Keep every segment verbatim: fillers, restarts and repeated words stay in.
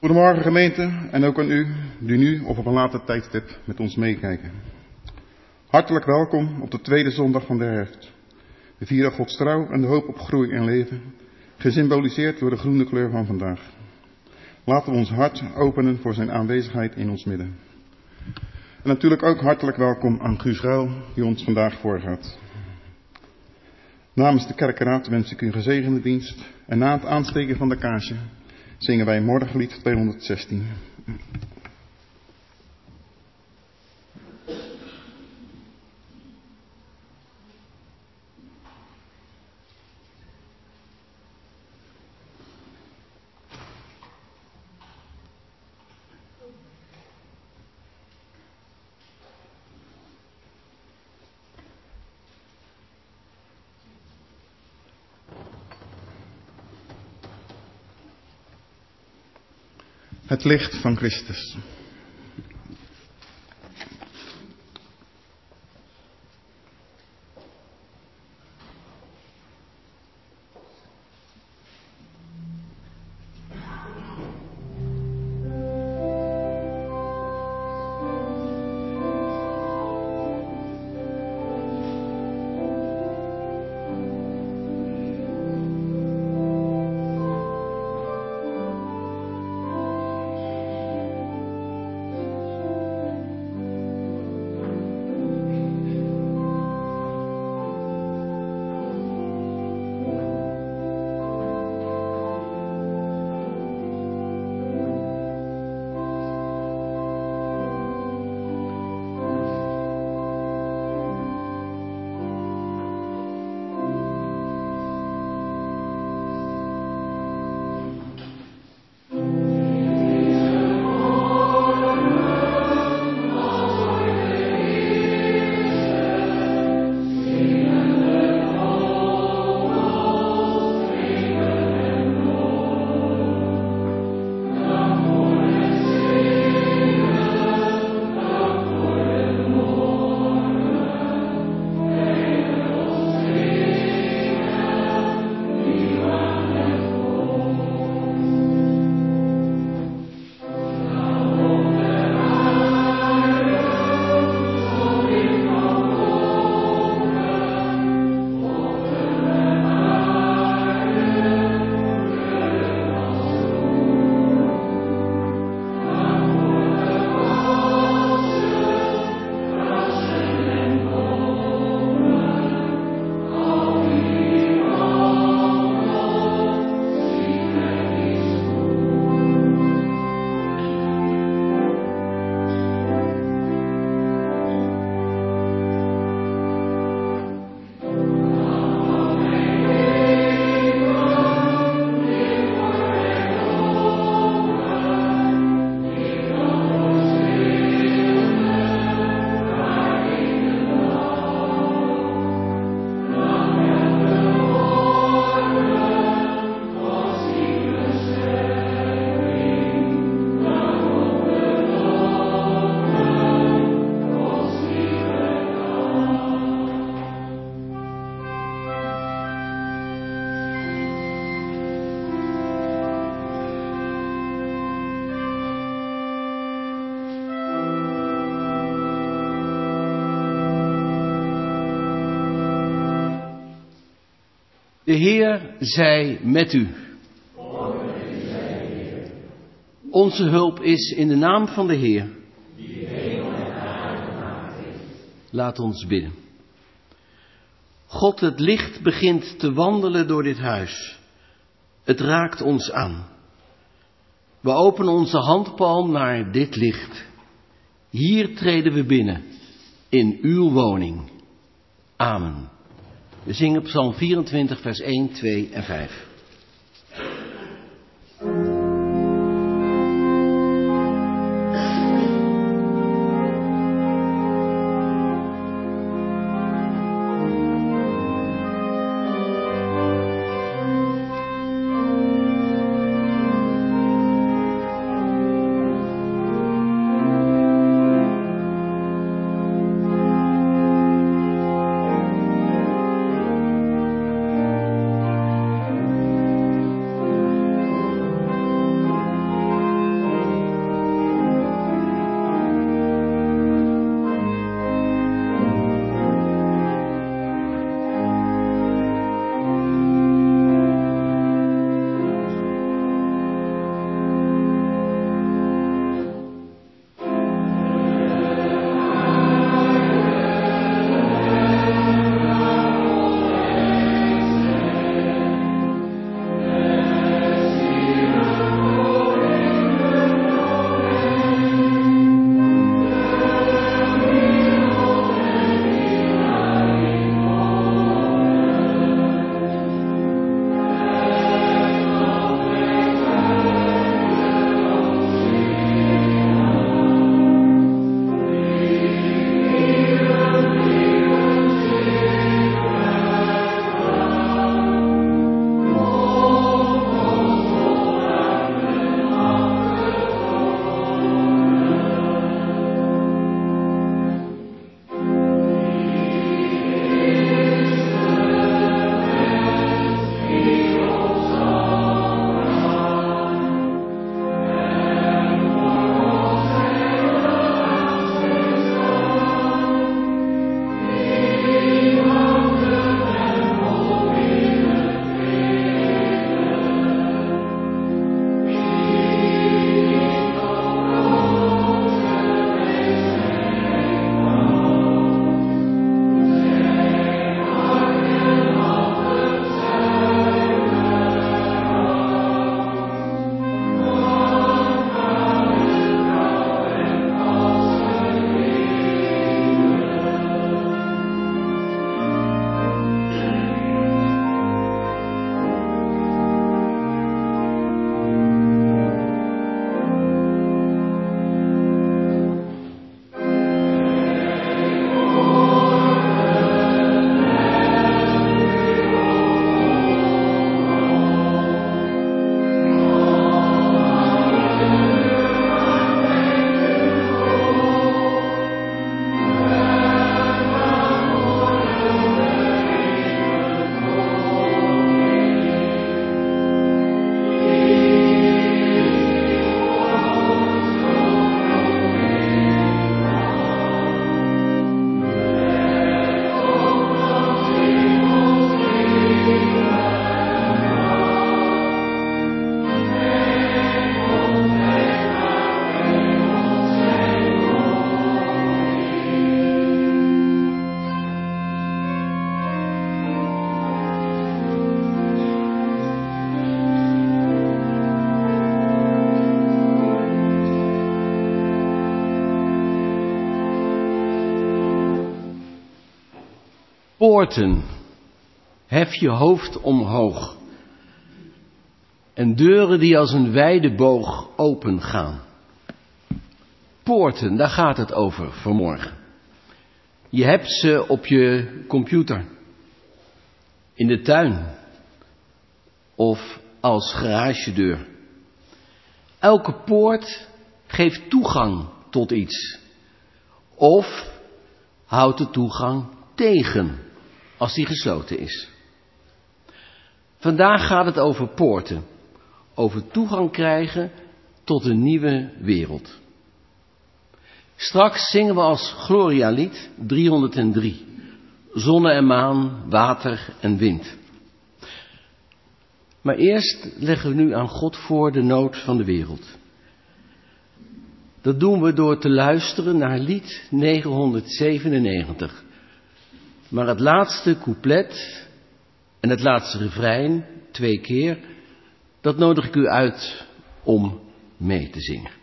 Goedemorgen gemeente en ook aan u die nu of op een later tijdstip met ons meekijken. Hartelijk welkom op de tweede zondag van de herfst. We vieren Gods trouw en de hoop op groei en leven, gesymboliseerd door de groene kleur van vandaag. Laten we ons hart openen voor zijn aanwezigheid in ons midden. En natuurlijk ook hartelijk welkom aan Guus Ruil, die ons vandaag voorgaat. Namens de kerkenraad wens ik u een gezegende dienst en na het aansteken van de kaarsje zingen wij morgenlied tweehonderdzestien. Het licht van Christus. De Heer zij met u. Onze hulp is in de naam van de Heer. Die hemel en aarde gemaakt heeft. Laat ons bidden. God, het licht begint te wandelen door dit huis. Het raakt ons aan. We openen onze handpalm naar dit licht. Hier treden we binnen, in uw woning. Amen. We zingen Psalm vierentwintig, vers één, twee en vijf. Thank you. Poorten, hef je hoofd omhoog. En deuren die als een wijde boog open gaan. Poorten, daar gaat het over vanmorgen. Je hebt ze op je computer, in de tuin of als garagedeur. Elke poort geeft toegang tot iets of houdt de toegang tegen als die gesloten is. Vandaag gaat het over poorten, over toegang krijgen tot een nieuwe wereld. Straks zingen we als Gloria-lied driehonderddrie. Zonne en maan, water en wind. Maar eerst leggen we nu aan God voor de nood van de wereld. Dat doen we door te luisteren naar lied negenhonderdzevenennegentig. Maar het laatste couplet en het laatste refrein, twee keer, dat nodig ik u uit om mee te zingen.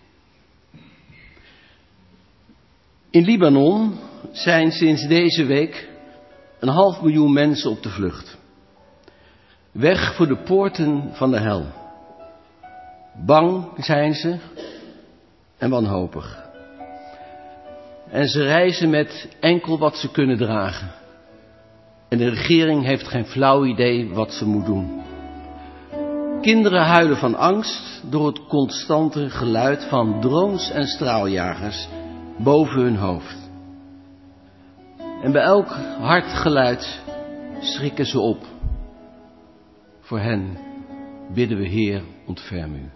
In Libanon zijn sinds deze week een half miljoen mensen op de vlucht. Weg voor de poorten van de hel. Bang zijn ze en wanhopig. En ze reizen met enkel wat ze kunnen dragen. En de regering heeft geen flauw idee wat ze moet doen. Kinderen huilen van angst door het constante geluid van drones en straaljagers boven hun hoofd. En bij elk hard geluid schrikken ze op. Voor hen bidden we, Heer, ontferm u.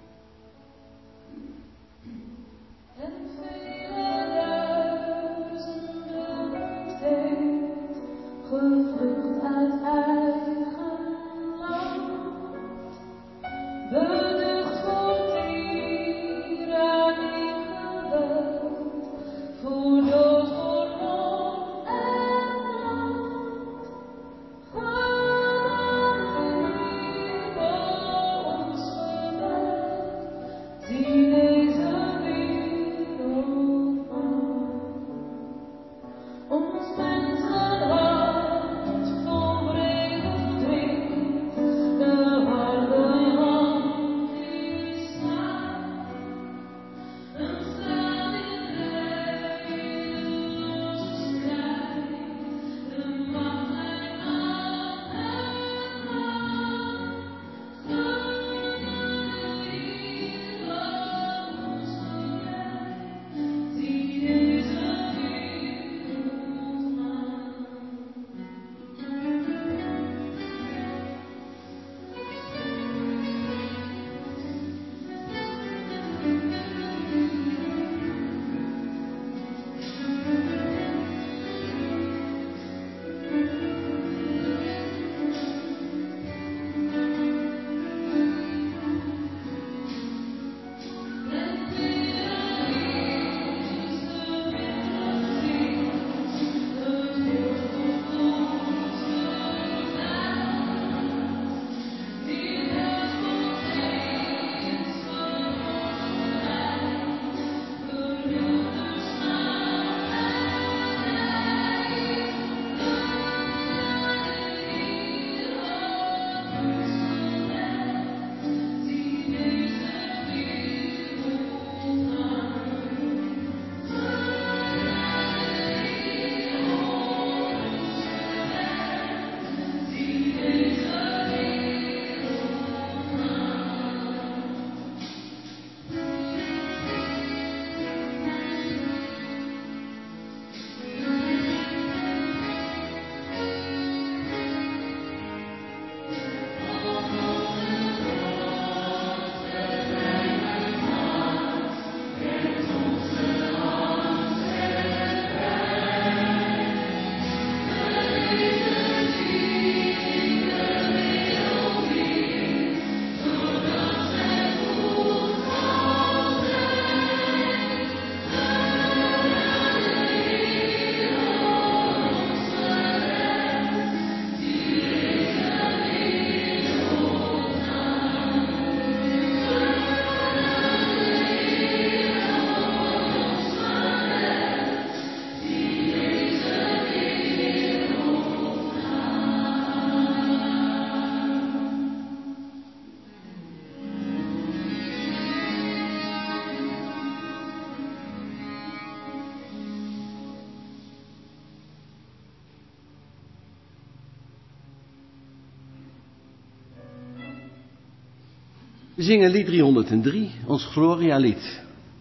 We zingen lied driehonderddrie, ons Gloria-lied.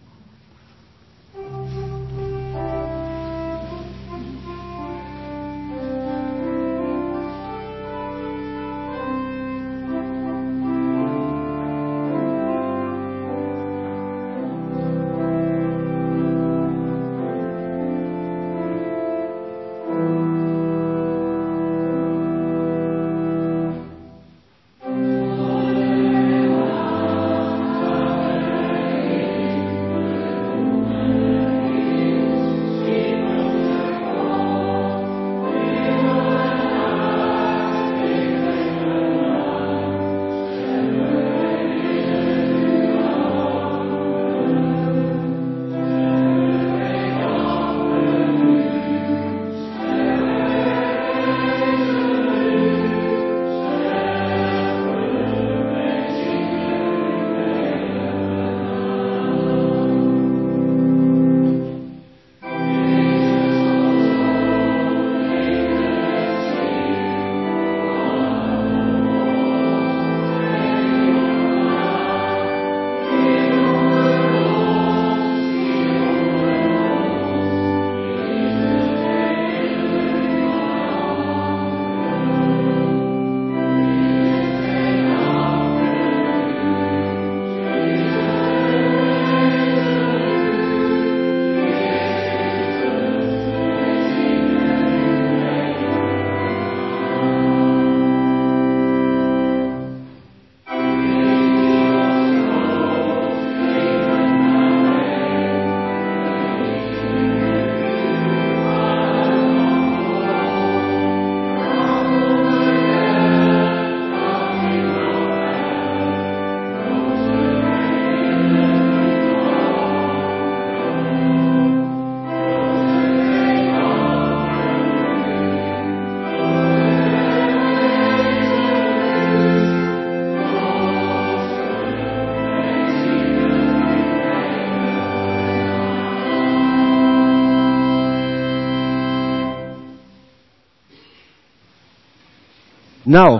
Nou,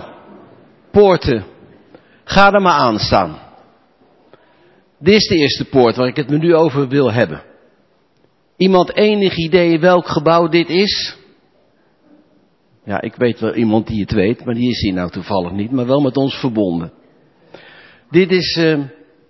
poorten, ga er maar aan staan. Dit is de eerste poort waar ik het me nu over wil hebben. Iemand enig idee welk gebouw dit is? Ja, ik weet wel iemand die het weet, maar die is hier nou toevallig niet, maar wel met ons verbonden. Dit is, uh,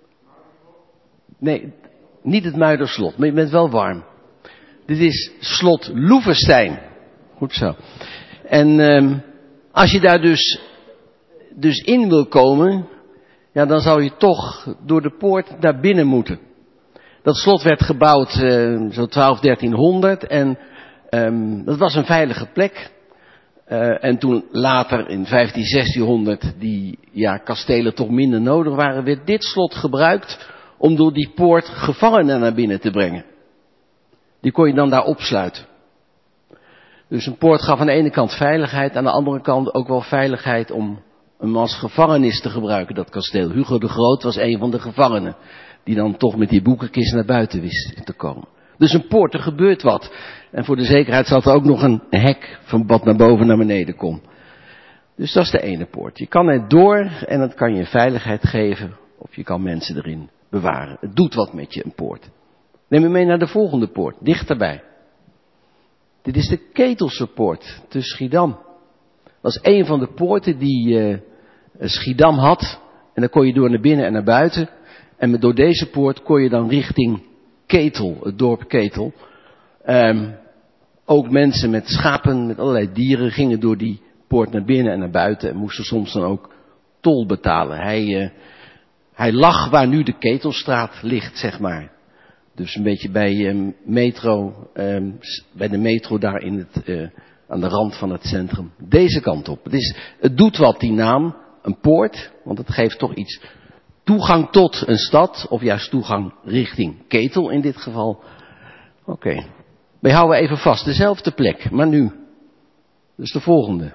nee, niet het Muiderslot, maar je bent wel warm. Dit is slot Loevestein. Goed zo. En uh, als je daar dus, dus in wil komen, ja, dan zou je toch door de poort naar binnen moeten. Dat slot werd gebouwd uh, zo twaalf, dertienhonderd en um, dat was een veilige plek. Uh, en toen later in vijftien, zestienhonderd die ja, kastelen toch minder nodig waren, werd dit slot gebruikt om door die poort gevangenen naar binnen te brengen. Die kon je dan daar opsluiten. Dus een poort gaf aan de ene kant veiligheid, aan de andere kant ook wel veiligheid om hem als gevangenis te gebruiken, dat kasteel. Hugo de Groot was een van de gevangenen, die dan toch met die boekenkist naar buiten wist te komen. Dus een poort, er gebeurt wat. En voor de zekerheid zat er ook nog een hek van wat naar boven naar beneden kon. Dus dat is de ene poort. Je kan er door en dat kan je veiligheid geven, of je kan mensen erin bewaren. Het doet wat met je, een poort. Neem me mee naar de volgende poort, dichterbij. Dit is de Ketelse poort te Schiedam. Dat is een van de poorten die uh, Schiedam had. En dan kon je door naar binnen en naar buiten. En met, door deze poort kon je dan richting Ketel, het dorp Ketel. Um, ook mensen met schapen, met allerlei dieren, gingen door die poort naar binnen en naar buiten. En moesten soms dan ook tol betalen. Hij, uh, hij lag waar nu de Ketelstraat ligt, zeg maar. Dus een beetje bij um, metro, um, bij de metro daar in het, uh, aan de rand van het centrum. Deze kant op. Het, is, het doet wat, die naam, een poort, want het geeft toch iets toegang tot een stad, of juist toegang richting Ketel in dit geval. Oké, okay. We houden even vast, dezelfde plek, maar nu. Dus de volgende.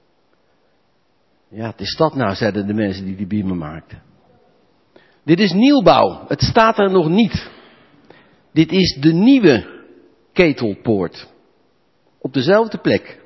Ja, het is dat nou, zeiden de mensen die die biemen maakten. Dit is nieuwbouw, het staat er nog niet. Dit is de nieuwe Ketelpoort. Op dezelfde plek.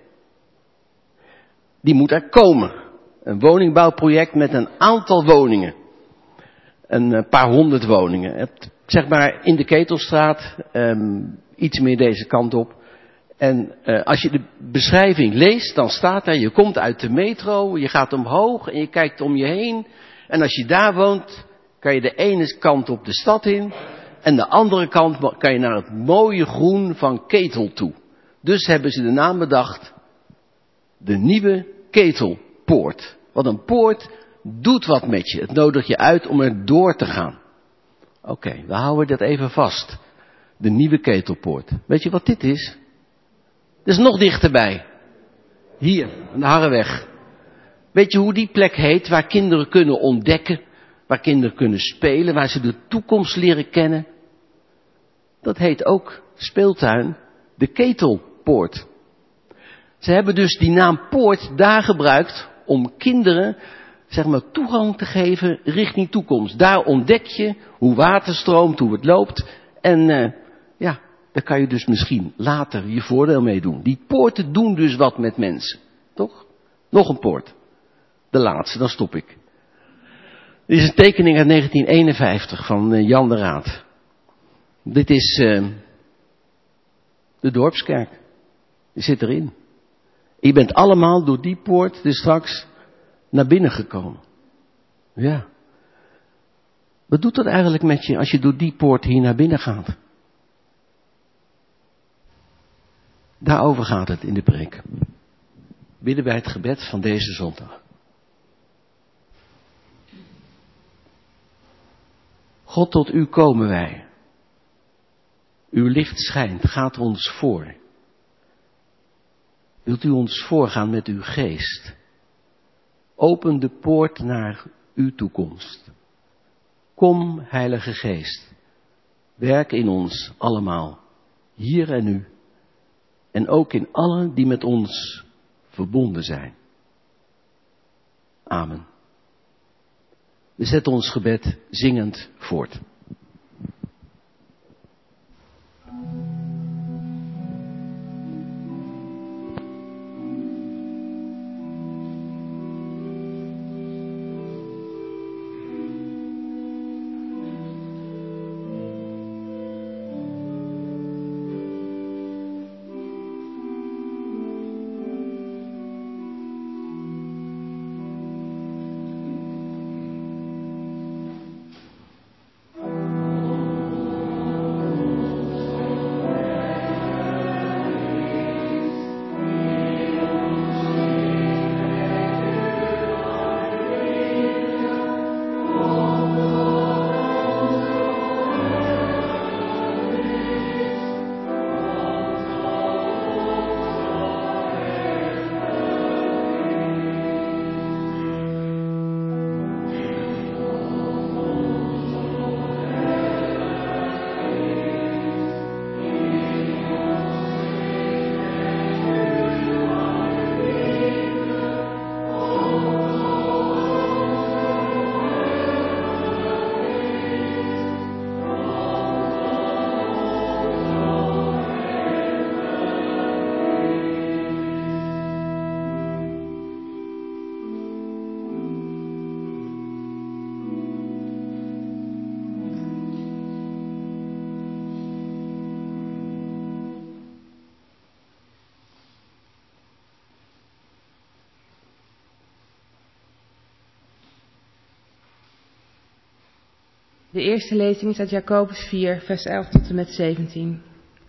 Die moet er komen. Een woningbouwproject met een aantal woningen. een paar honderd woningen. Je hebt, zeg maar in de Ketelstraat, um, iets meer deze kant op. En uh, als je de beschrijving leest, dan staat daar, je komt uit de metro, je gaat omhoog en je kijkt om je heen. En als je daar woont, kan je de ene kant op de stad in en de andere kant kan je naar het mooie groen van Ketel toe. Dus hebben ze de naam bedacht, de Nieuwe Ketelpoort. Want een poort doet wat met je, het nodigt je uit om er door te gaan. Oké, okay, we houden dat even vast. De Nieuwe Ketelpoort. Weet je wat dit is? Dat is nog dichterbij. Hier, aan de Harreweg. Weet je hoe die plek heet, waar kinderen kunnen ontdekken, waar kinderen kunnen spelen, waar ze de toekomst leren kennen? Dat heet ook speeltuin de Ketelpoort. Ze hebben dus die naam poort daar gebruikt om kinderen, zeg maar, toegang te geven richting toekomst. Daar ontdek je hoe water stroomt, hoe het loopt. En uh, ja, daar kan je dus misschien later je voordeel mee doen. Die poorten doen dus wat met mensen. Toch? Nog een poort. De laatste, dan stop ik. Dit is een tekening uit negentien eenenvijftig van uh, Jan de Raad. Dit is uh, de dorpskerk. Die zit erin. Je bent allemaal door die poort dus straks naar binnen gekomen. Ja. Wat doet dat eigenlijk met je als je door die poort hier naar binnen gaat? Daarover gaat het in de preek. Bidden bij het gebed van deze zondag. God, tot u komen wij. Uw licht schijnt, gaat ons voor. Wilt u ons voorgaan met uw geest? Open de poort naar uw toekomst. Kom, Heilige Geest. Werk in ons allemaal, hier en nu. En ook in allen die met ons verbonden zijn. Amen. We zetten ons gebed zingend voort. De eerste lezing is uit Jacobus vier, vers elf tot en met zeventien.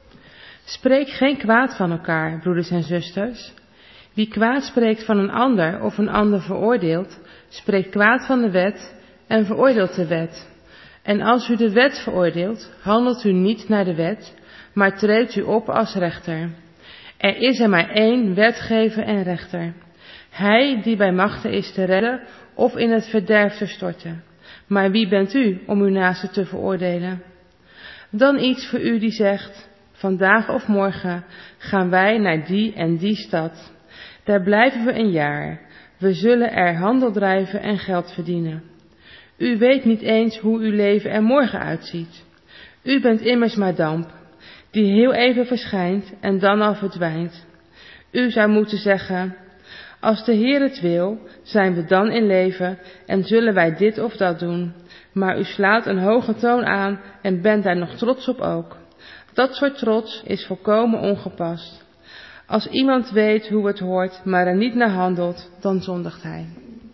Spreek geen kwaad van elkaar, broeders en zusters. Wie kwaad spreekt van een ander of een ander veroordeelt, spreekt kwaad van de wet en veroordeelt de wet. En als u de wet veroordeelt, handelt u niet naar de wet, maar treedt u op als rechter. Er is er maar één wetgever en rechter. Hij die bij machte is te redden of in het verderf te storten. Maar wie bent u om uw naaste te veroordelen? Dan iets voor u die zegt, vandaag of morgen gaan wij naar die en die stad. Daar blijven we een jaar. We zullen er handel drijven en geld verdienen. U weet niet eens hoe uw leven er morgen uitziet. U bent immers maar damp, die heel even verschijnt en dan al verdwijnt. U zou moeten zeggen, Als de Heer het wil, zijn we dan in leven en zullen wij dit of dat doen. Maar u slaat een hoge toon aan en bent daar nog trots op ook. Dat soort trots is volkomen ongepast. Als iemand weet hoe het hoort, maar er niet naar handelt, dan zondigt hij.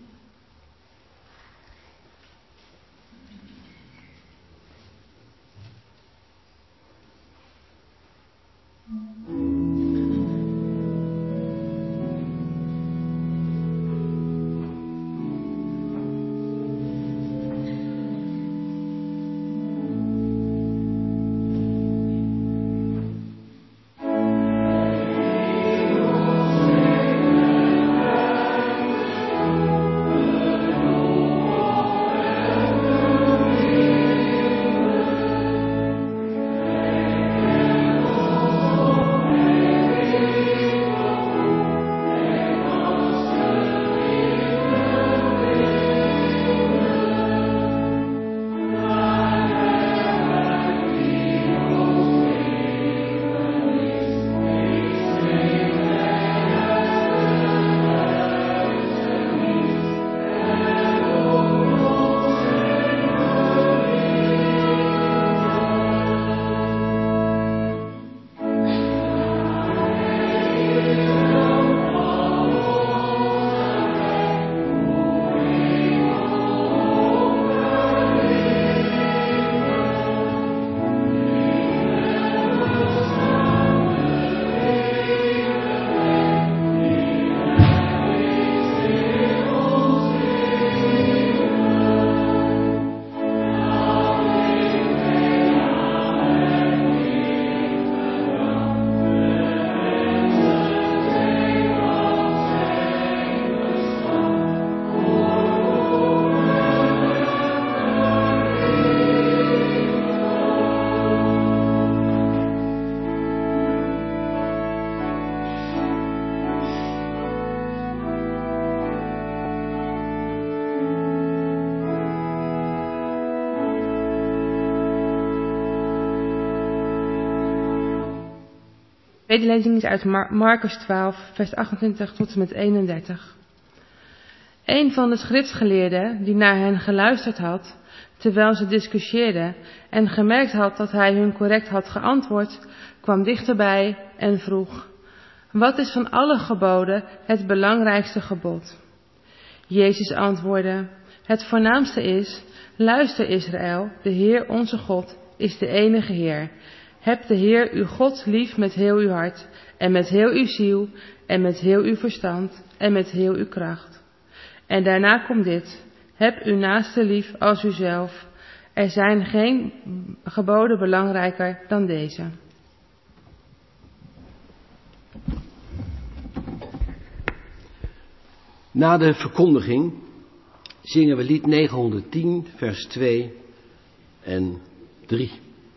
De tweede lezing is uit Mar- Marcus twaalf, vers achtentwintig tot en met eenendertig. Een van de schriftgeleerden, die naar hen geluisterd had, terwijl ze discussieerden, en gemerkt had dat hij hun correct had geantwoord, kwam dichterbij en vroeg: wat is van alle geboden het belangrijkste gebod? Jezus antwoordde: het voornaamste is: luister Israël, de Heer onze God is de enige Heer. Heb de Heer uw God lief met heel uw hart, en met heel uw ziel, en met heel uw verstand, en met heel uw kracht. En daarna komt dit: heb uw naaste lief als uzelf. Er zijn geen geboden belangrijker dan deze. Na de verkondiging zingen we lied negenhonderdtien, vers twee en drie.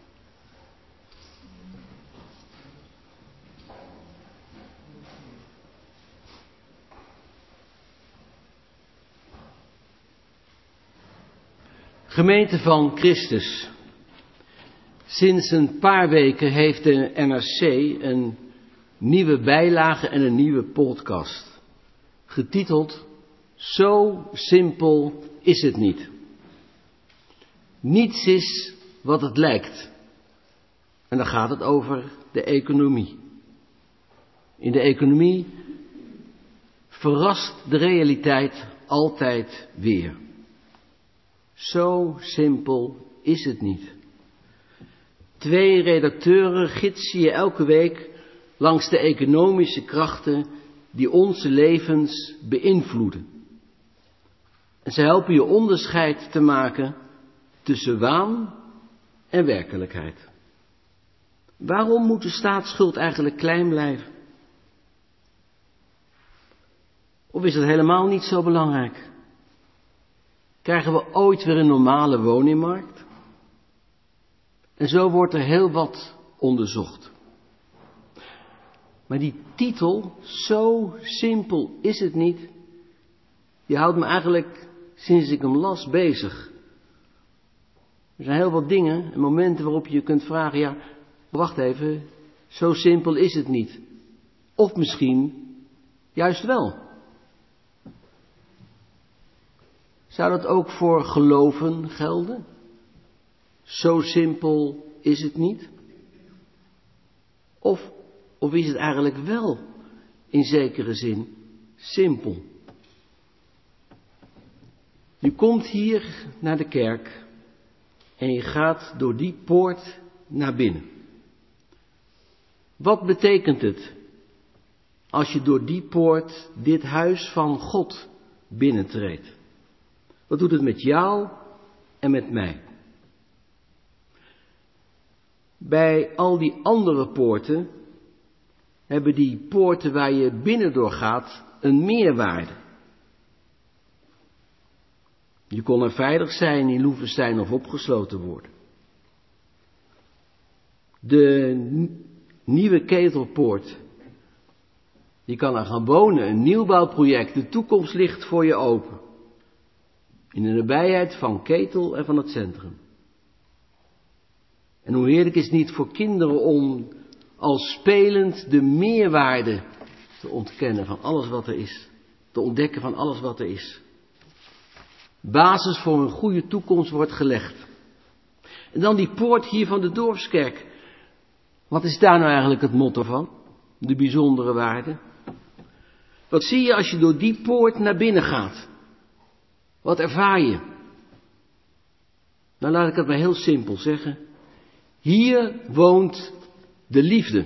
Gemeente van Christus. Sinds een paar weken heeft de N R C een nieuwe bijlage en een nieuwe podcast, getiteld Zo simpel is het niet. Niets is wat het lijkt. En dan gaat het over de economie. In de economie verrast de realiteit altijd weer. Zo simpel is het niet. Twee redacteuren gidsen je elke week langs de economische krachten die onze levens beïnvloeden. En ze helpen je onderscheid te maken tussen waan en werkelijkheid. Waarom moet de staatsschuld eigenlijk klein blijven? Of is dat helemaal niet zo belangrijk? Krijgen we ooit weer een normale woningmarkt? En zo wordt er heel wat onderzocht. Maar die titel, zo simpel is het niet, die houdt me eigenlijk sinds ik hem las bezig. Er zijn heel wat dingen en momenten waarop je je kunt vragen, ja, wacht even, zo simpel is het niet. Of misschien juist wel. Zou dat ook voor geloven gelden? Zo simpel is het niet? Of, of is het eigenlijk wel in zekere zin simpel? Je komt hier naar de kerk en je gaat door die poort naar binnen. Wat betekent het als je door die poort dit huis van God binnentreedt? Wat doet het met jou en met mij? Bij al die andere poorten hebben die poorten waar je binnen door gaat een meerwaarde. Je kon er veilig zijn in Loevestein of opgesloten worden. De nieuwe Ketelpoort, je kan er gaan wonen, een nieuwbouwproject, de toekomst ligt voor je open. In de nabijheid van Ketel en van het centrum. En hoe heerlijk is het niet voor kinderen om als spelend de meerwaarde te ontkennen van alles wat er is. Te ontdekken van alles wat er is. Basis voor een goede toekomst wordt gelegd. En dan die poort hier van de dorpskerk. Wat is daar nou eigenlijk het motto van? De bijzondere waarde. Wat zie je als je door die poort naar binnen gaat? Wat ervaar je? Nou, laat ik het maar heel simpel zeggen. Hier woont de liefde.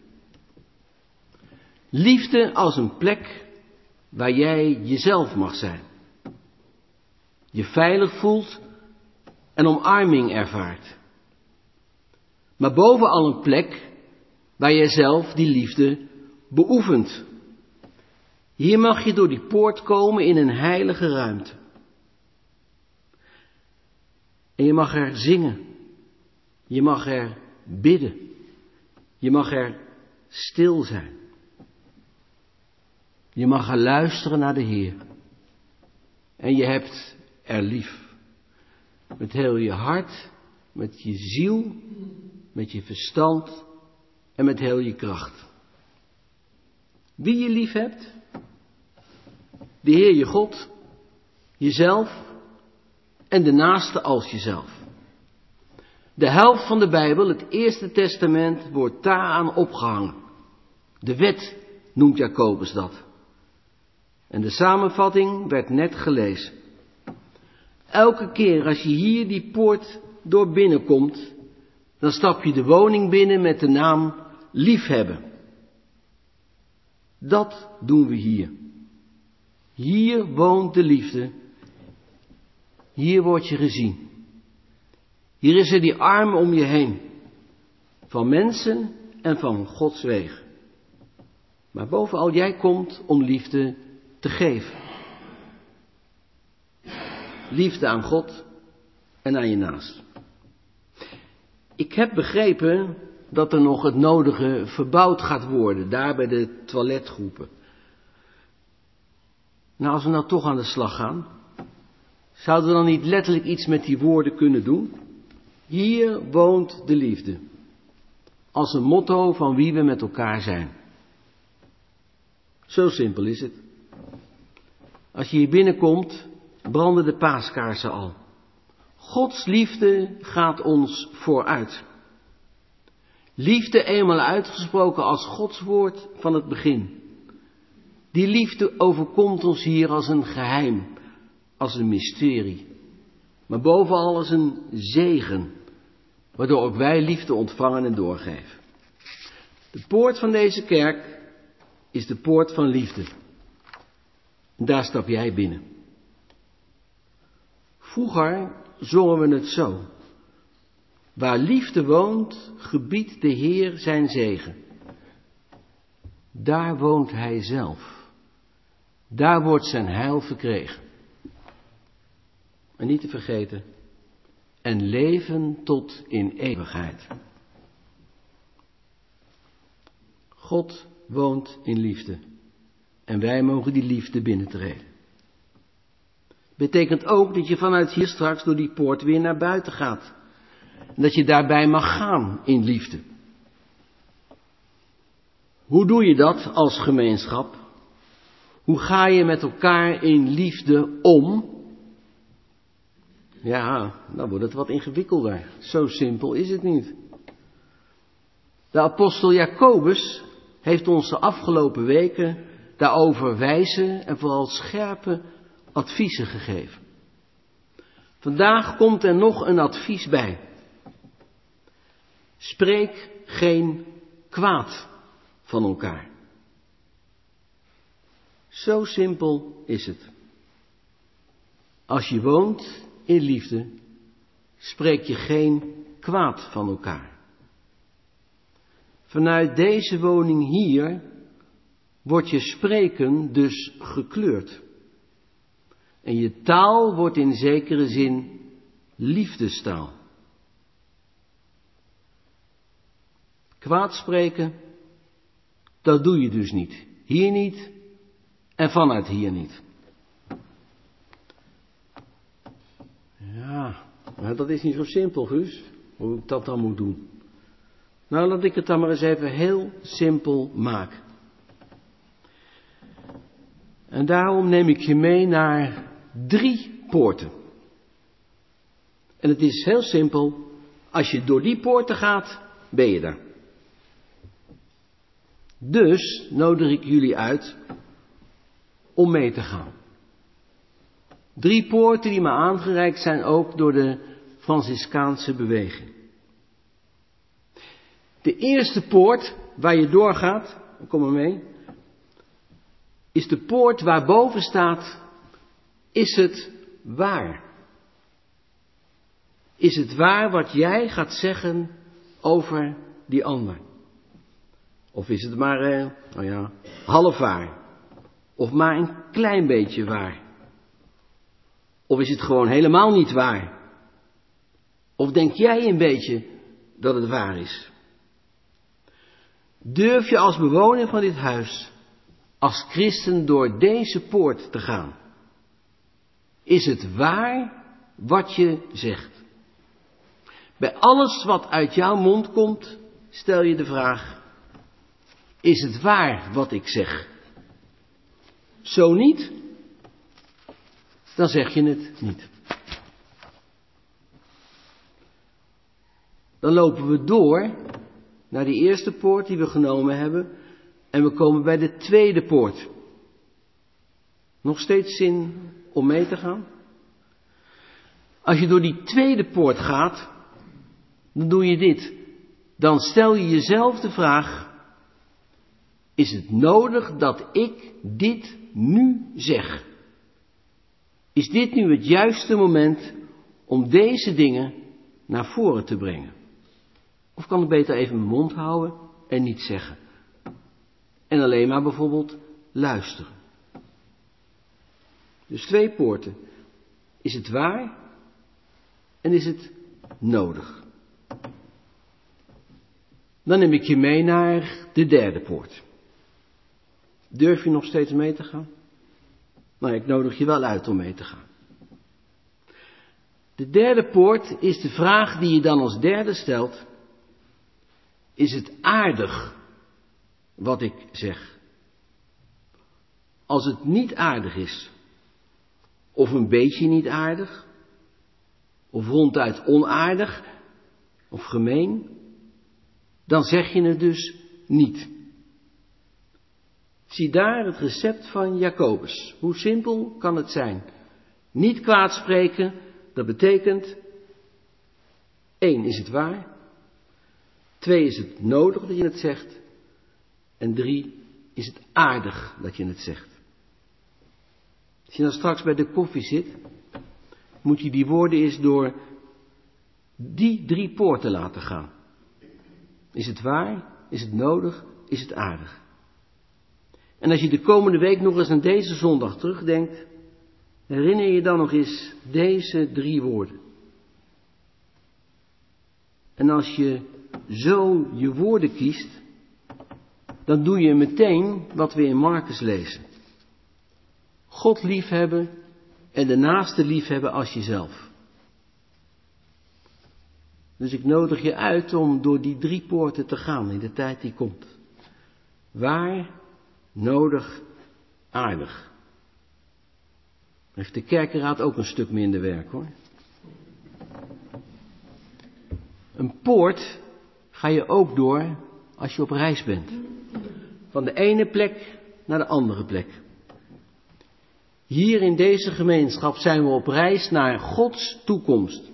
Liefde als een plek waar jij jezelf mag zijn. Je veilig voelt en omarming ervaart. Maar bovenal een plek waar jij zelf die liefde beoefent. Hier mag je door die poort komen in een heilige ruimte. En je mag er zingen. Je mag er bidden. Je mag er stil zijn. Je mag er luisteren naar de Heer. En je hebt er lief. Met heel je hart, met je ziel, met je verstand en met heel je kracht. Wie je lief hebt? De Heer je God, jezelf en de naaste als jezelf. De helft van de Bijbel, het Eerste Testament, wordt daaraan opgehangen. De wet noemt Jacobus dat. En de samenvatting werd net gelezen. Elke keer als je hier die poort door binnenkomt, dan stap je de woning binnen met de naam liefhebben. Dat doen we hier. Hier woont de liefde. Hier word je gezien. Hier is er die arm om je heen. Van mensen en van Gods wegen. Maar bovenal jij komt om liefde te geven. Liefde aan God en aan je naast. Ik heb begrepen dat er nog het nodige verbouwd gaat worden, daar bij de toiletgroepen. Nou, als we nou toch aan de slag gaan, zouden we dan niet letterlijk iets met die woorden kunnen doen? Hier woont de liefde. Als een motto van wie we met elkaar zijn. Zo simpel is het. Als je hier binnenkomt, branden de paaskaarsen al. Gods liefde gaat ons vooruit. Liefde eenmaal uitgesproken als Gods woord van het begin. Die liefde overkomt ons hier als een geheim, als een mysterie. Maar bovenal als een zegen, waardoor ook wij liefde ontvangen en doorgeven. De poort van deze kerk is de poort van liefde. En daar stap jij binnen. Vroeger zongen we het zo. Waar liefde woont, gebiedt de Heer zijn zegen. Daar woont Hij zelf. Daar wordt zijn heil verkregen. En niet te vergeten, en leven tot in eeuwigheid. God woont in liefde. En wij mogen die liefde binnentreden. Betekent ook dat je vanuit hier straks door die poort weer naar buiten gaat. En dat je daarbij mag gaan in liefde. Hoe doe je dat als gemeenschap? Hoe ga je met elkaar in liefde om? ja, dan wordt het wat ingewikkelder. Zo simpel is het niet. De apostel Jacobus heeft ons de afgelopen weken daarover wijze en vooral scherpe adviezen gegeven. Vandaag komt er nog een advies bij. Spreek geen kwaad van elkaar. Zo simpel is het. Als je woont in liefde, spreek je geen kwaad van elkaar. Vanuit deze woning hier wordt je spreken dus gekleurd. En je taal wordt in zekere zin liefdestaal. Kwaad spreken, dat doe je dus niet. Hier niet en vanuit hier niet. Ja, maar dat is niet zo simpel, Guus, hoe ik dat dan moet doen. Nou, laat ik het dan maar eens even heel simpel maken. En daarom neem ik je mee naar drie poorten. En het is heel simpel, als je door die poorten gaat, ben je daar. Dus nodig ik jullie uit om mee te gaan. Drie poorten die me aangereikt zijn ook door de Franciscaanse beweging. De eerste poort waar je doorgaat, kom maar mee, is de poort waarboven staat, is het waar? Is het waar wat jij gaat zeggen over die ander? Of is het maar, eh, nou ja, half waar? Of maar een klein beetje waar? Of is het gewoon helemaal niet waar? Of denk jij een beetje dat het waar is? Durf je als bewoner van dit huis, als christen door deze poort te gaan? Is het waar wat je zegt? Bij alles wat uit jouw mond komt, stel je de vraag, is het waar wat ik zeg? Zo niet, dan zeg je het niet. Dan lopen we door naar die eerste poort die we genomen hebben en we komen bij de tweede poort. Nog steeds zin om mee te gaan? Als je door die tweede poort gaat, dan doe je dit. Dan stel je jezelf de vraag, is het nodig dat ik dit nu zeg? Is dit nu het juiste moment om deze dingen naar voren te brengen? Of kan ik beter even mijn mond houden en niet zeggen? En alleen maar bijvoorbeeld luisteren. Dus twee poorten. Is het waar en is het nodig? Dan neem ik je mee naar de derde poort. Durf je nog steeds mee te gaan? Nou, ik nodig je wel uit om mee te gaan. De derde poort is de vraag die je dan als derde stelt. Is het aardig wat ik zeg? Als het niet aardig is, of een beetje niet aardig, of ronduit onaardig, of gemeen, dan zeg je het dus niet. Zie daar het recept van Jacobus. Hoe simpel kan het zijn? Niet kwaad spreken, dat betekent, één, is het waar? Twee, is het nodig dat je het zegt? En drie, is het aardig dat je het zegt? Als je dan straks bij de koffie zit, moet je die woorden eens door die drie poorten laten gaan. Is het waar? Is het nodig? Is het aardig? En als je de komende week nog eens aan deze zondag terugdenkt, herinner je dan nog eens deze drie woorden. En als je zo je woorden kiest, dan doe je meteen wat we in Marcus lezen. God liefhebben en de naaste liefhebben als jezelf. Dus ik nodig je uit om door die drie poorten te gaan in de tijd die komt. Waar, nodig, aardig. Heeft de kerkenraad ook een stuk minder werk hoor. Een poort ga je ook door als je op reis bent. Van de ene plek naar de andere plek. Hier in deze gemeenschap zijn we op reis naar Gods toekomst.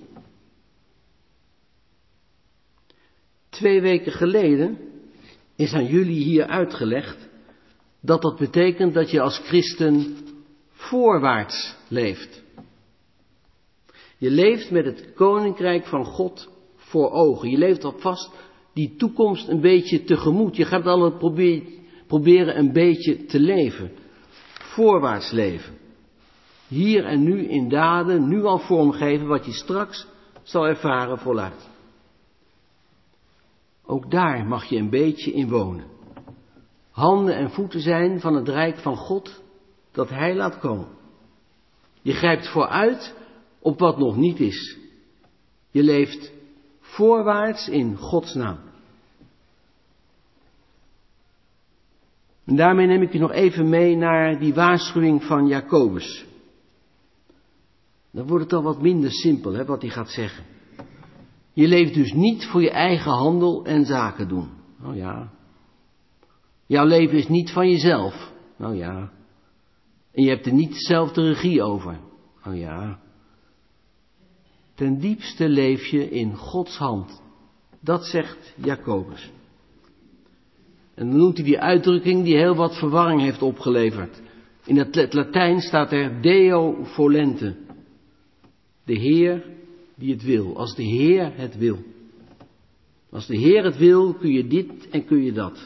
Twee weken geleden is aan jullie hier uitgelegd dat dat betekent dat je als christen voorwaarts leeft. Je leeft met het koninkrijk van God voor ogen. Je leeft alvast die toekomst een beetje tegemoet. Je gaat al probeer, proberen een beetje te leven. Voorwaarts leven. Hier en nu in daden, nu al vormgeven wat je straks zal ervaren voluit. Ook daar mag je een beetje in wonen. Handen en voeten zijn van het rijk van God dat Hij laat komen. Je grijpt vooruit op wat nog niet is. Je leeft voorwaarts in Gods naam. En daarmee neem ik je nog even mee naar die waarschuwing van Jacobus. Dan wordt het al wat minder simpel, hè, wat hij gaat zeggen. Je leeft dus niet voor je eigen handel en zaken doen. Oh ja. Jouw leven is niet van jezelf. Oh ja. En je hebt er niet zelf de regie over. Oh ja. Ten diepste leef je in Gods hand. Dat zegt Jacobus. En dan noemt hij die uitdrukking die heel wat verwarring heeft opgeleverd. In het Latijn staat er Deo volente. De Heer die het wil. Als de Heer het wil. Als de Heer het wil, kun je dit en kun je dat.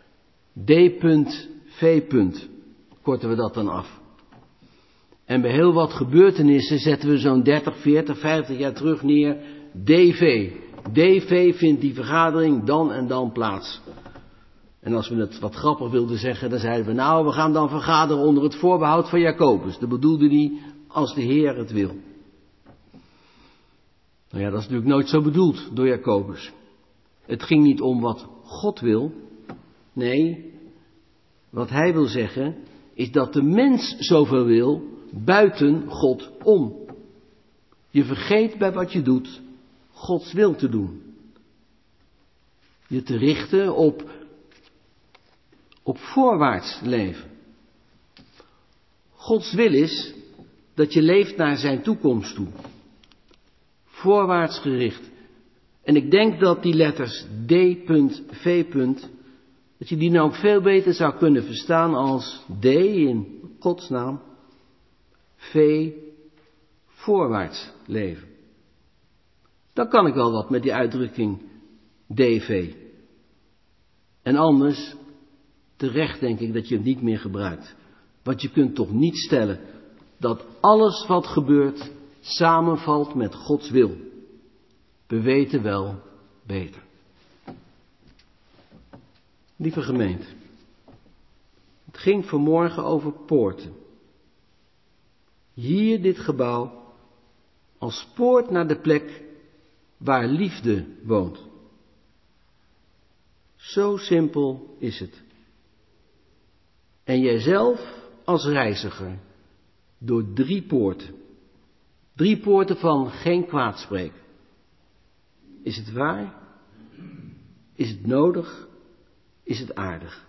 D.V. korten we dat dan af. En bij heel wat gebeurtenissen zetten we zo'n dertig, veertig, vijftig jaar terug neer. D V. D V vindt die vergadering dan en dan plaats. En als we het wat grappig wilden zeggen, dan zeiden we, nou, we gaan dan vergaderen onder het voorbehoud van Jacobus. Dat bedoelde hij, als de Heer het wil. Nou ja, dat is natuurlijk nooit zo bedoeld door Jacobus. Het ging niet om wat God wil. Nee, wat hij wil zeggen, is dat de mens zoveel wil, buiten God om. Je vergeet bij wat je doet, Gods wil te doen. Je te richten op, op voorwaarts leven. Gods wil is dat je leeft naar zijn toekomst toe. Voorwaarts gericht. En ik denk dat die letters D.V. dat je die nou ook veel beter zou kunnen verstaan als D in Gods naam, V, voorwaarts leven. Dan kan ik wel wat met die uitdrukking D V. En anders, terecht denk ik dat je het niet meer gebruikt. Want je kunt toch niet stellen dat alles wat gebeurt samenvalt met Gods wil. We weten wel beter. Lieve gemeente, het ging vanmorgen over poorten. Hier dit gebouw als poort naar de plek waar liefde woont. Zo simpel is het. En jijzelf als reiziger door drie poorten. Drie poorten van geen kwaadspreken. Is het waar? Is het nodig? Is het aardig?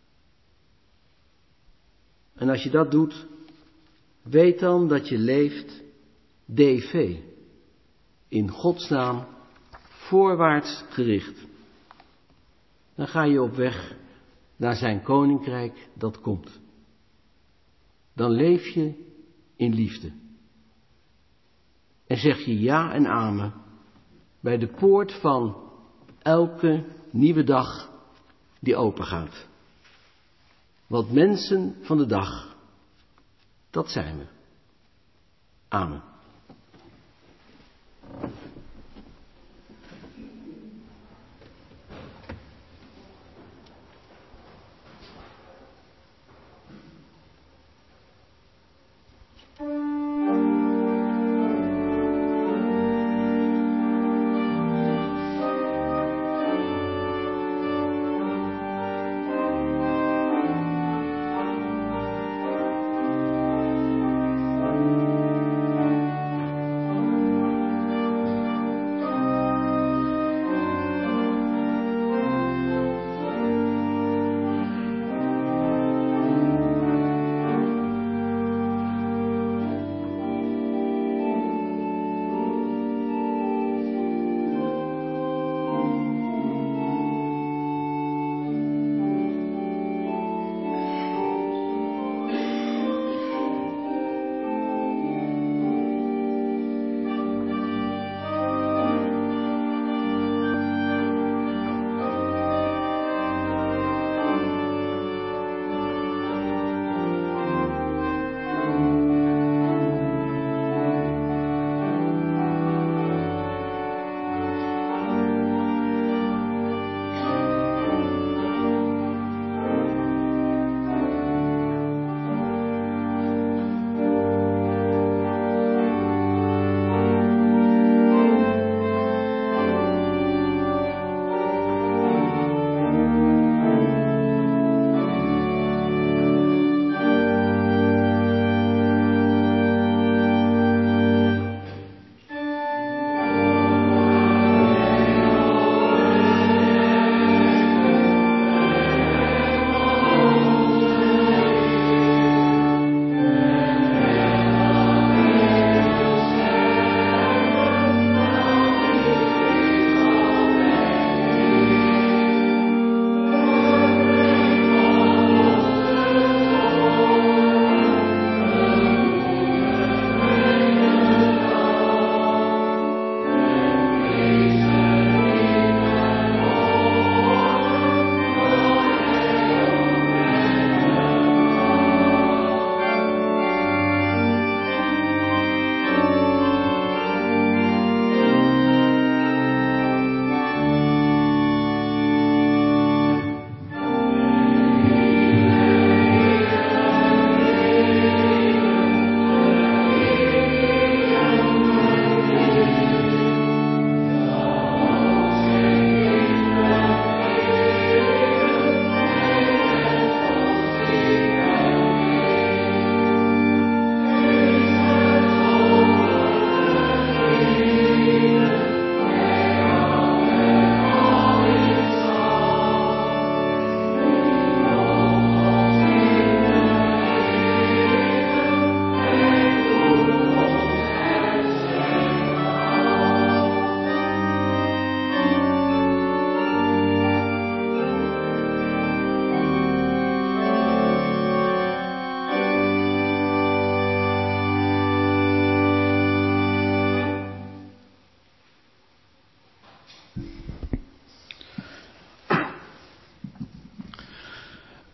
En als je dat doet, weet dan dat je leeft D V. In Gods naam, voorwaarts gericht. Dan ga je op weg naar zijn koninkrijk dat komt. Dan leef je in liefde. En zeg je ja en amen bij de poort van elke nieuwe dag die open gaat. Want mensen van de dag, dat zijn we. Amen.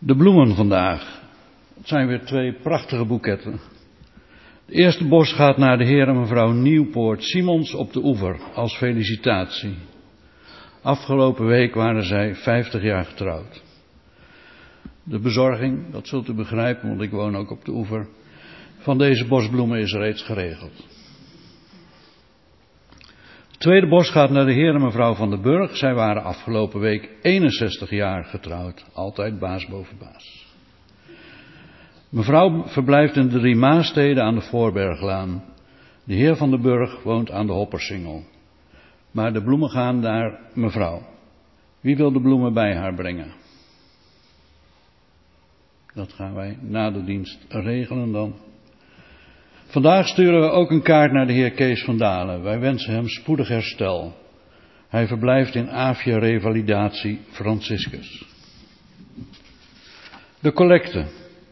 De bloemen vandaag. Het zijn weer twee prachtige boeketten. Het eerste bos gaat naar de heer en mevrouw Nieuwpoort Simons op de Oever, als felicitatie. Afgelopen week waren zij vijftig jaar getrouwd. De bezorging, dat zult u begrijpen, want ik woon ook op de Oever, van deze bosbloemen is reeds geregeld. Het tweede bos gaat naar de heer en mevrouw Van den Burg. Zij waren afgelopen week eenenzestig jaar getrouwd. Altijd baas boven baas. Mevrouw verblijft in de drie Maasteden aan de Voorberglaan. De heer Van den Burg woont aan de Hoppersingel. Maar de bloemen gaan naar mevrouw. Wie wil de bloemen bij haar brengen? Dat gaan wij na de dienst regelen dan. Vandaag sturen we ook een kaart naar de heer Kees van Dalen. Wij wensen hem spoedig herstel. Hij verblijft in Avia Revalidatie Franciscus. De collecte.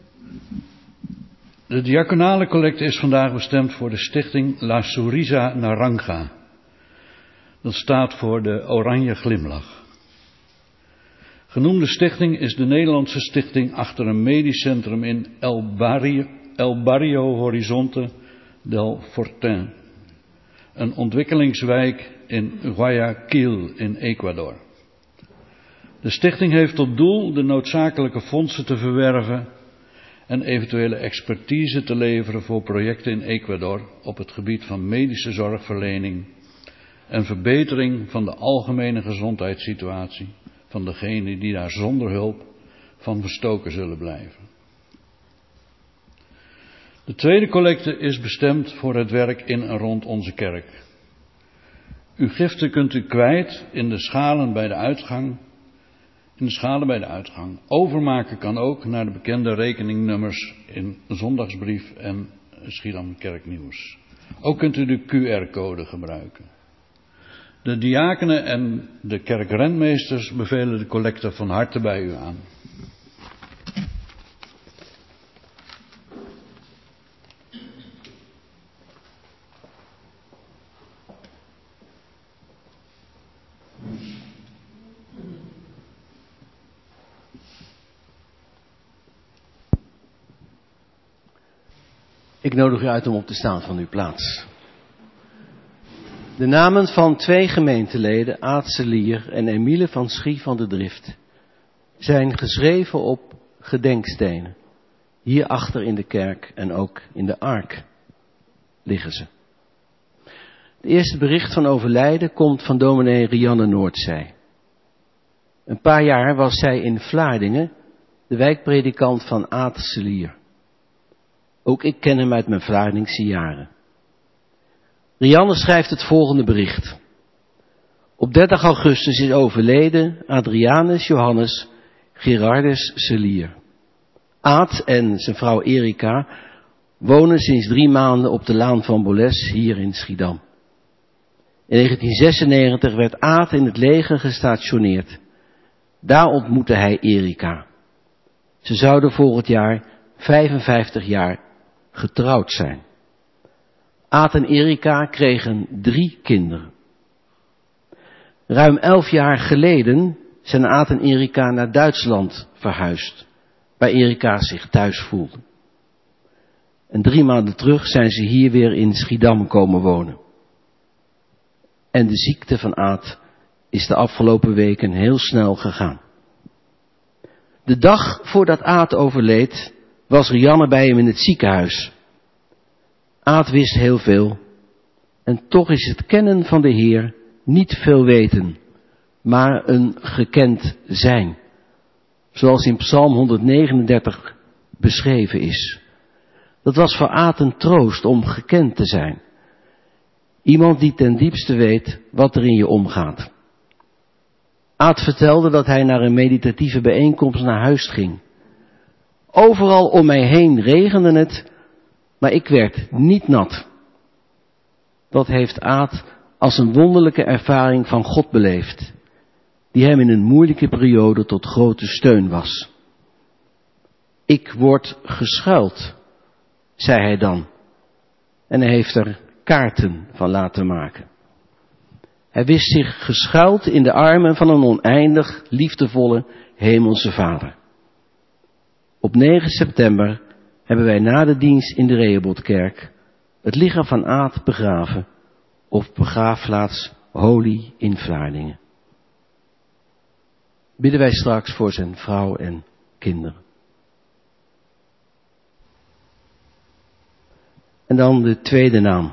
De diaconale collecte is vandaag bestemd voor de stichting La Sourisa Naranja. Dat staat voor de oranje glimlach. Genoemde stichting is de Nederlandse stichting achter een medisch centrum in El Barrio, El Barrio Horizonte del Fortín. Een ontwikkelingswijk in Guayaquil in Ecuador. De stichting heeft tot doel de noodzakelijke fondsen te verwerven en eventuele expertise te leveren voor projecten in Ecuador op het gebied van medische zorgverlening en verbetering van de algemene gezondheidssituatie van degenen die daar zonder hulp van verstoken zullen blijven. De tweede collecte is bestemd voor het werk in en rond onze kerk. Uw giften kunt u kwijt in de schalen bij de uitgang. In de schalen bij de uitgang. Overmaken kan ook naar de bekende rekeningnummers in Zondagsbrief en Schiedam Kerknieuws. Ook kunt u de Q R-code gebruiken. De diakenen en de kerkrentmeesters bevelen de collecte van harte bij u aan. Ik nodig u uit om op te staan van uw plaats. De namen van twee gemeenteleden, Aad Celier en Emiele van Schie van de Drift, zijn geschreven op gedenkstenen. Hierachter in de kerk en ook in de ark liggen ze. Het eerste bericht van overlijden komt van dominee Rianne Noordzij. Een paar jaar was zij in Vlaardingen de wijkpredikant van Aad Celier. Ook ik ken hem uit mijn Vlaardingse jaren. Rianne schrijft het volgende bericht. Op dertig augustus is overleden Adrianus Johannes Gerardus Celier. Aad en zijn vrouw Erika wonen sinds drie maanden op de Laan van Boles hier in Schiedam. In negentien zesennegentig werd Aad in het leger gestationeerd. Daar ontmoette hij Erika. Ze zouden volgend jaar vijfenvijftig jaar getrouwd zijn. Aad en Erika kregen drie kinderen. Ruim elf jaar geleden zijn Aad en Erika naar Duitsland verhuisd, waar Erika zich thuis voelde. En drie maanden terug zijn ze hier weer in Schiedam komen wonen. En de ziekte van Aad is de afgelopen weken heel snel gegaan. De dag voordat Aad overleed, was Rianne bij hem in het ziekenhuis. Aad wist heel veel, en toch is het kennen van de Heer niet veel weten, maar een gekend zijn. Zoals in Psalm honderdnegenendertig beschreven is. Dat was voor Aad een troost om gekend te zijn. Iemand die ten diepste weet wat er in je omgaat. Aad vertelde dat hij naar een meditatieve bijeenkomst naar huis ging. Overal om mij heen regende het, maar ik werd niet nat. Dat heeft Aad als een wonderlijke ervaring van God beleefd, die hem in een moeilijke periode tot grote steun was. Ik word geschuild, zei hij dan, en hij heeft er kaarten van laten maken. Hij wist zich geschuild in de armen van een oneindig liefdevolle hemelse Vader. Op negen september hebben wij na de dienst in de Rehobothkerk het lichaam van Aad begraven op begraafplaats Holy in Vlaardingen. Bidden wij straks voor zijn vrouw en kinderen. En dan de tweede naam.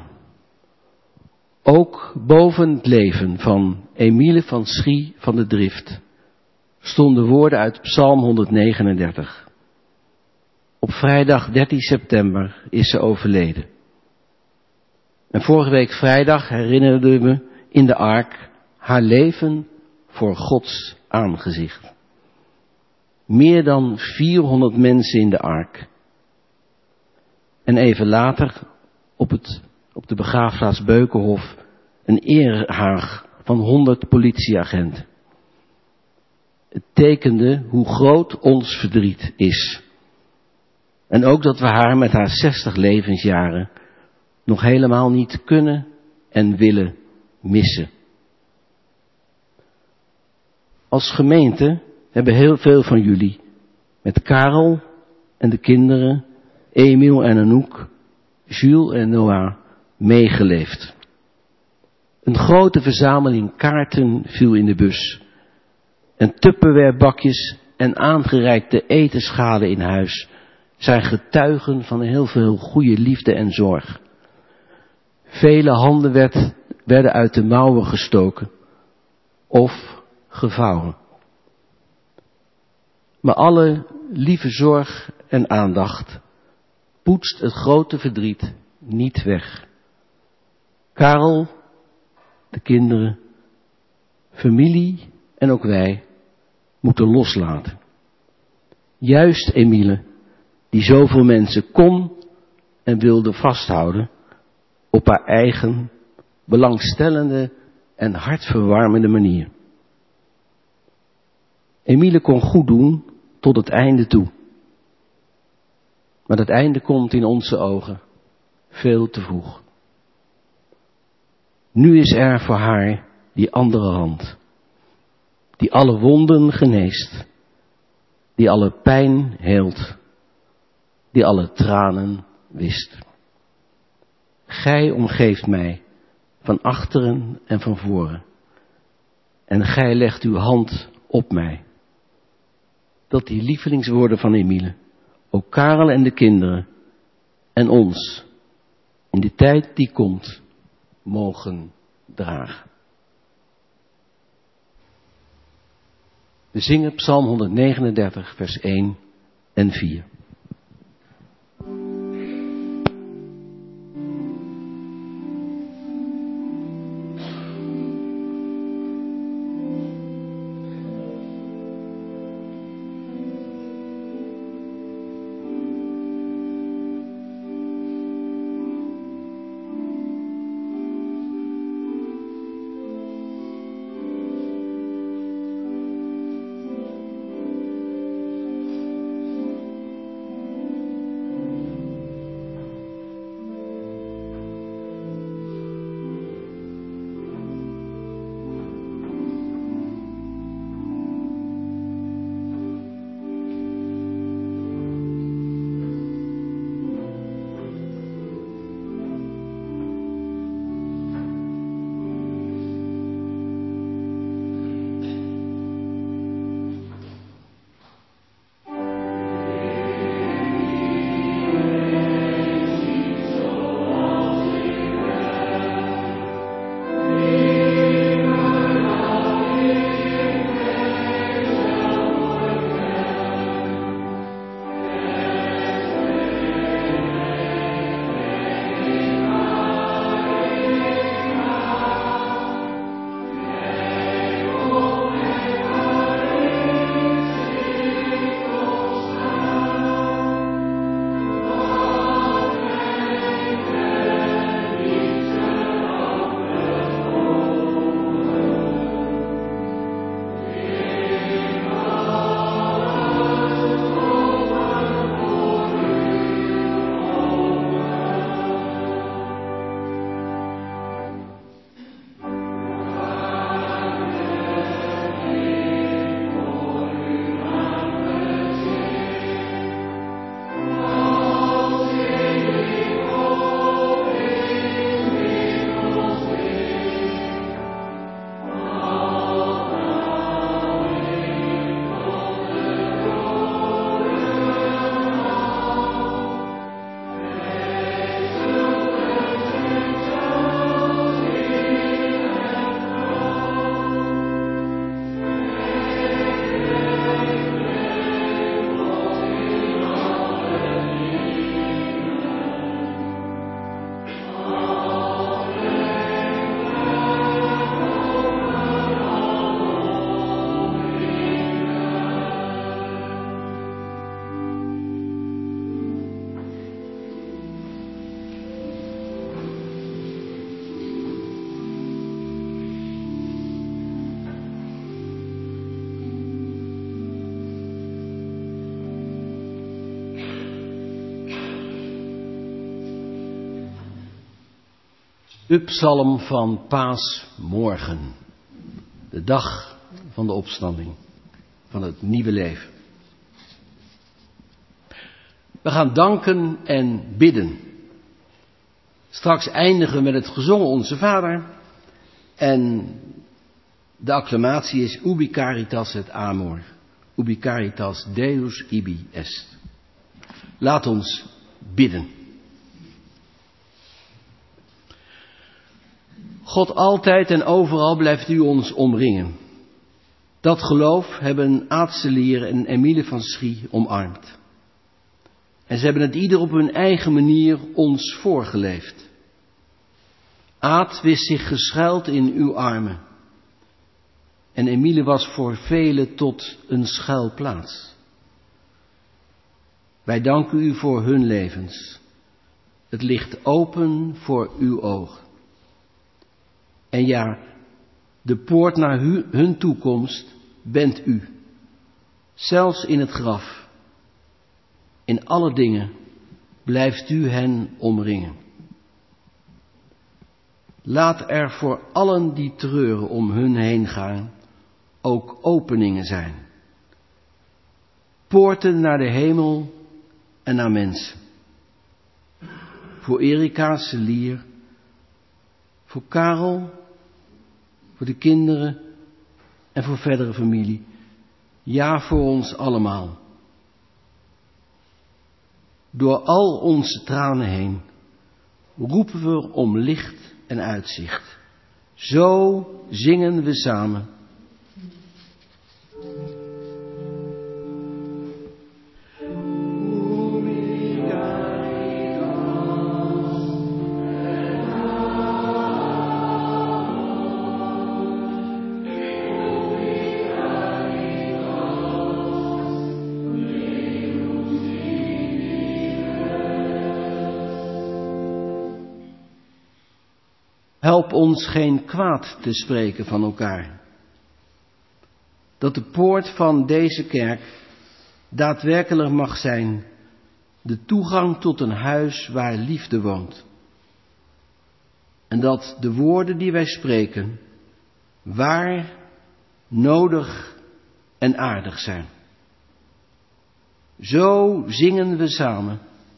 Ook boven het leven van Emile van Schie van de Drift stonden woorden uit Psalm honderdnegenendertig. Op vrijdag dertien september is ze overleden. En vorige week vrijdag herinnerden we in de ark haar leven voor Gods aangezicht. Meer dan vierhonderd mensen in de ark. En even later op, het, op de begraafplaats Beukenhof een erehaag van honderd politieagenten. Het tekende hoe groot ons verdriet is. En ook dat we haar met haar zestig levensjaren nog helemaal niet kunnen en willen missen. Als gemeente hebben heel veel van jullie met Karel en de kinderen, Emiel en Anouk, Jules en Noah meegeleefd. Een grote verzameling kaarten viel in de bus. En tupperwarebakjes en aangereikte etenschalen in huis zijn getuigen van heel veel goede liefde en zorg. Vele handen werd, werden uit de mouwen gestoken of gevouwen. Maar alle lieve zorg en aandacht poetst het grote verdriet niet weg. Karel, de kinderen, familie en ook wij moeten loslaten. Juist Emile, die zoveel mensen kon en wilde vasthouden op haar eigen belangstellende en hartverwarmende manier. Emile kon goed doen tot het einde toe. Maar dat einde komt in onze ogen veel te vroeg. Nu is er voor haar die andere hand, die alle wonden geneest, die alle pijn heelt, die alle tranen wist. Gij omgeeft mij van achteren en van voren, en gij legt uw hand op mij. Dat die lievelingswoorden van Emile ook Karel en de kinderen en ons in de tijd die komt mogen dragen. We zingen Psalm honderdnegenendertig vers één en vier. De psalm van Paasmorgen, de dag van de opstanding, van het nieuwe leven. We gaan danken en bidden. Straks eindigen we met het gezongen Onze Vader en de acclamatie is Ubi caritas et amor, Ubi caritas Deus ibi est. Laat ons bidden. God altijd en overal blijft u ons omringen. Dat geloof hebben Aedselier en Emile van Schie omarmd. En ze hebben het ieder op hun eigen manier ons voorgeleefd. Aad wist zich geschuild in uw armen. En Emile was voor velen tot een schuilplaats. Wij danken u voor hun levens. Het ligt open voor uw ogen. En ja, de poort naar hun toekomst bent u. Zelfs in het graf. In alle dingen blijft u hen omringen. Laat er voor allen die treuren om hun heen gaan, ook openingen zijn. Poorten naar de hemel en naar mensen. Voor Erika, Celier, voor Karel, voor de kinderen en voor verdere familie. Ja, voor ons allemaal. Door al onze tranen heen roepen we om licht en uitzicht. Zo zingen we samen. Help ons geen kwaad te spreken van elkaar. Dat de poort van deze kerk daadwerkelijk mag zijn de toegang tot een huis waar liefde woont. En dat de woorden die wij spreken waar, nodig en aardig zijn. Zo zingen we samen.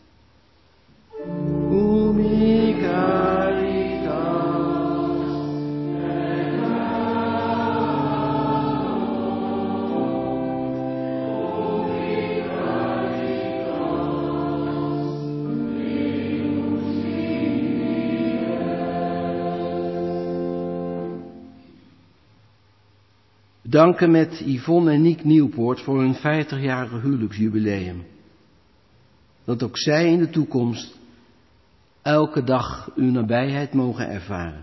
Danken met Yvonne en Niek Nieuwpoort voor hun vijftigjarige huwelijksjubileum. Dat ook zij in de toekomst elke dag uw nabijheid mogen ervaren.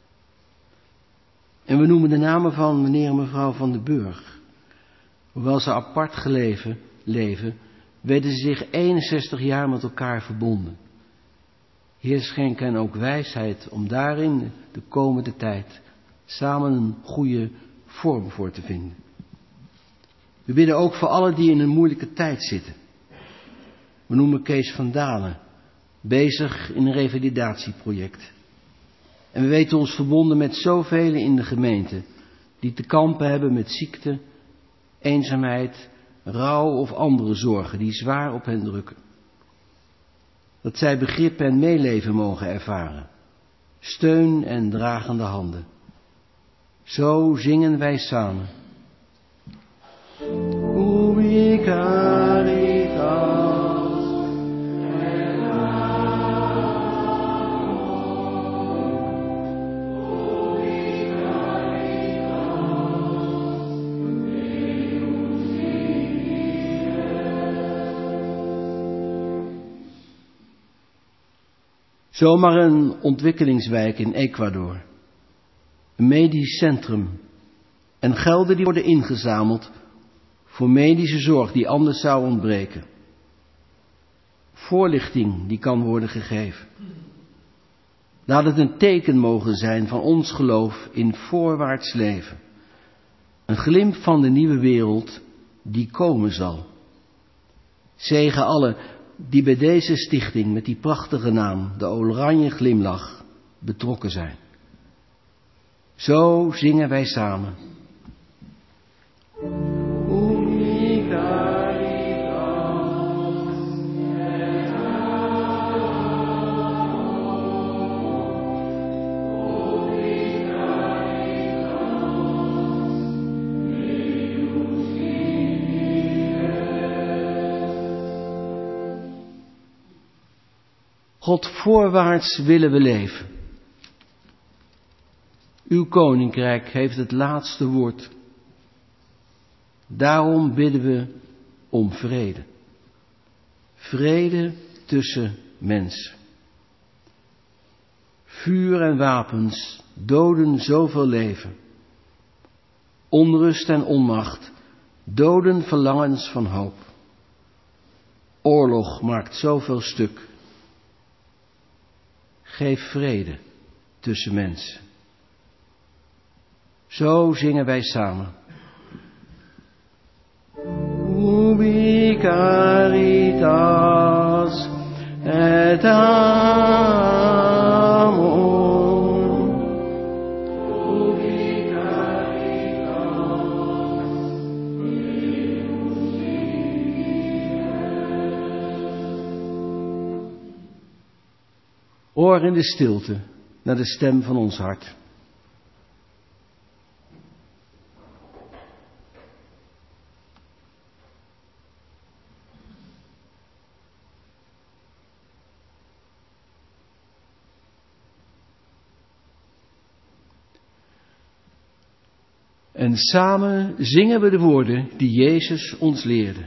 En we noemen de namen van meneer en mevrouw Van den Burg. Hoewel ze apart geleven, leven, werden ze zich eenenzestig jaar met elkaar verbonden. Heer, schenk hen ook wijsheid om daarin de komende tijd samen een goede vorm voor te vinden. We bidden ook voor allen die in een moeilijke tijd zitten. We noemen Kees van Dalen, bezig in een revalidatieproject. En we weten ons verbonden met zoveel in de gemeente die te kampen hebben met ziekte, eenzaamheid, rouw of andere zorgen die zwaar op hen drukken. Dat zij begrip en meeleven mogen ervaren, steun en dragende handen. Zo zingen wij samen. Ubi caritas et amor, Ubi caritas Deus ibi est. Zomaar een ontwikkelingswijk in Ecuador. Een medisch centrum en gelden die worden ingezameld voor medische zorg die anders zou ontbreken. Voorlichting die kan worden gegeven. Laat het een teken mogen zijn van ons geloof in voorwaarts leven. Een glimp van de nieuwe wereld die komen zal. Zegen allen die bij deze stichting met die prachtige naam, de Oranje Glimlach, betrokken zijn. Zo zingen wij samen. God voorwaarts willen we leven. Uw koninkrijk heeft het laatste woord. Daarom bidden we om vrede. Vrede tussen mensen. Vuur en wapens doden zoveel leven. Onrust en onmacht doden verlangens van hoop. Oorlog maakt zoveel stuk. Geef vrede tussen mensen. Zo zingen wij samen. Ubi caritas et amor. Ubi caritas Hoor in de stilte naar de stem van ons hart. En samen zingen we de woorden die Jezus ons leerde.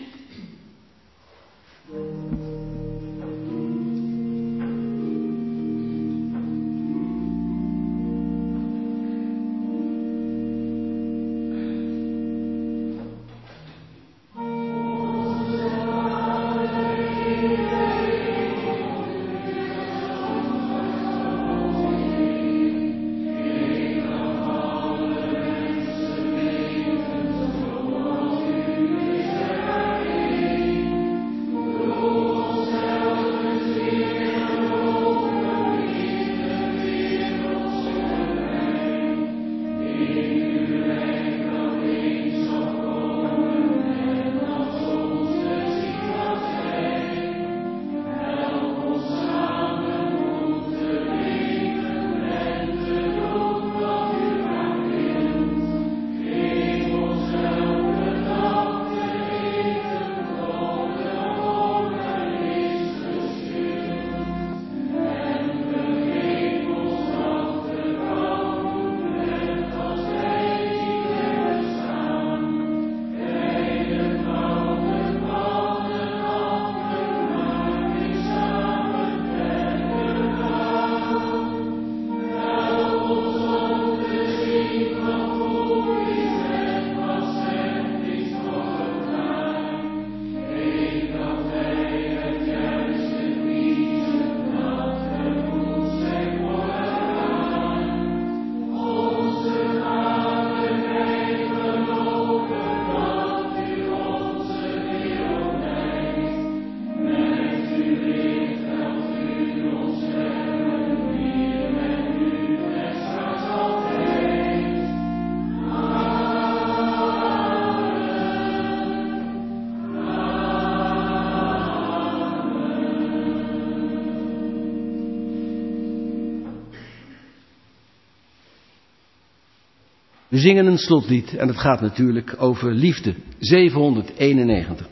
We zingen een slotlied en het gaat natuurlijk over liefde. zevenhonderdeenennegentig.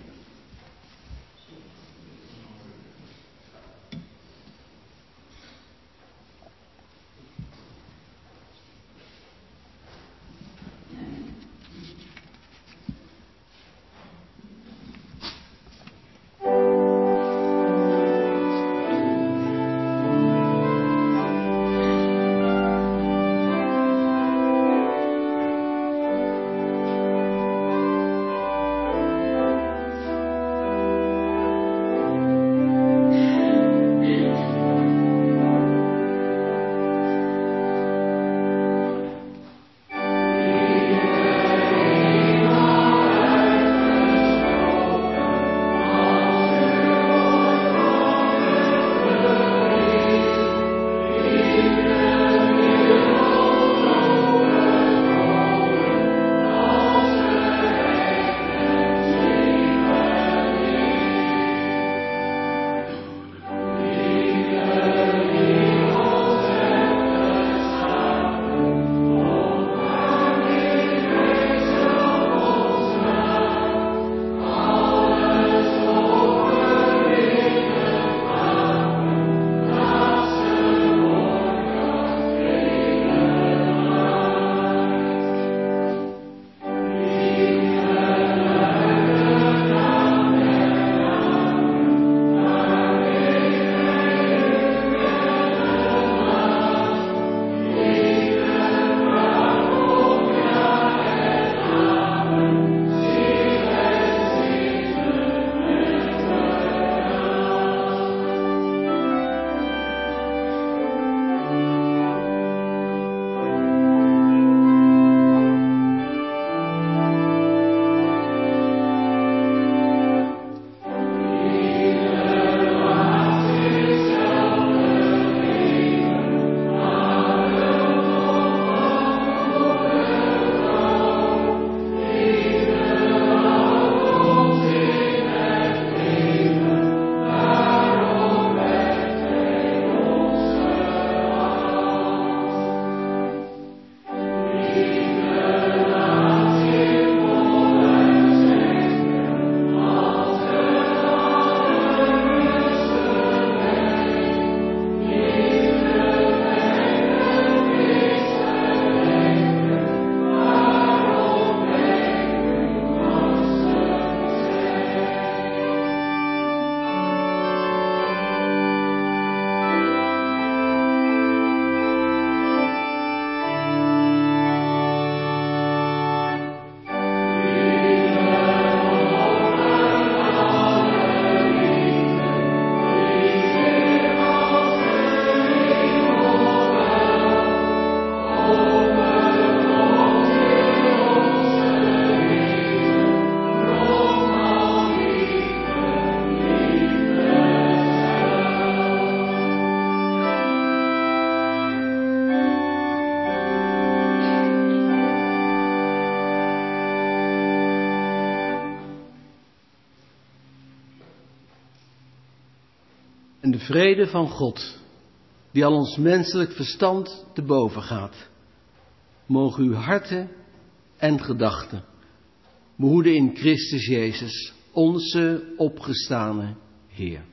vrede van God, die al ons menselijk verstand te boven gaat, mogen uw harten en gedachten behoeden in Christus Jezus, onze opgestane Heer.